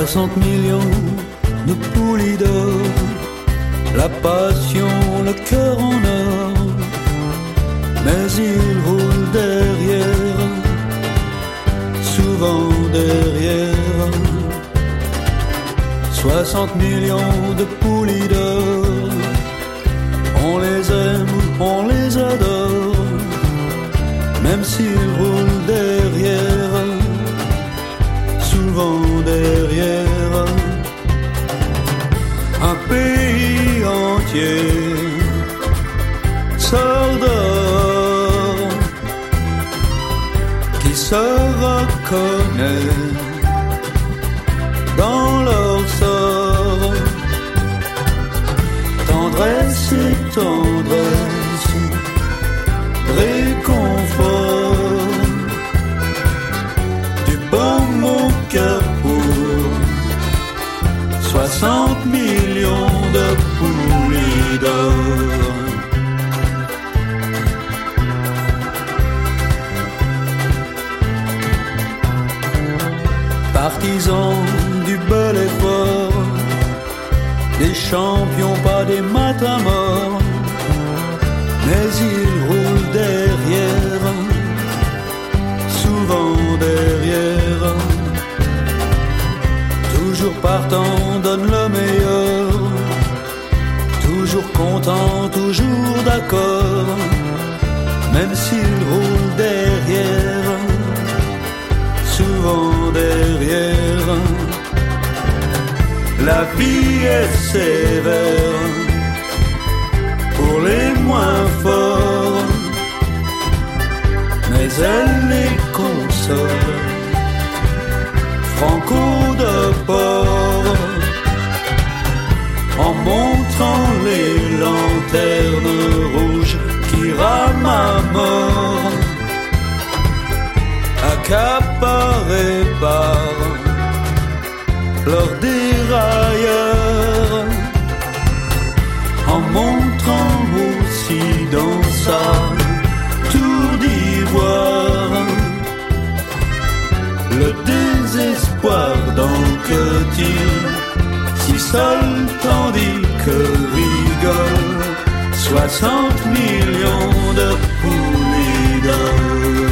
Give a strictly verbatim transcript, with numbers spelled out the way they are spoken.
Soixante millions de poulies d'or, la passion, le cœur en or, mais il roule derrière, souvent derrière. Soixante millions de poulies d'or, on les aime, on les adore, même s'ils roulent derrière, souvent derrière. Un pays entier sort d'or, qui se reconnaît dans leur sort. Tendresse et tendresse, réconfort, du baume au cœur pour soixante millions de poulies d'or. Partisans du bel effort, des champions, pas des matamors, mais ils roulent derrière, souvent derrière. Toujours partant, donne le meilleur, toujours content, toujours d'accord, même s'ils roulent derrière, souvent derrière. La vie est sévère pour les moins forts, mais elle les console, franco de port, en montrant les lanternes rouges qui rament à mort, accaparées par leurs dérailleurs, en montrant aussi dans sa tour d'ivoire le désespoir d'Anquetil, si seul tandis que rigolent soixante millions de poulies d'or.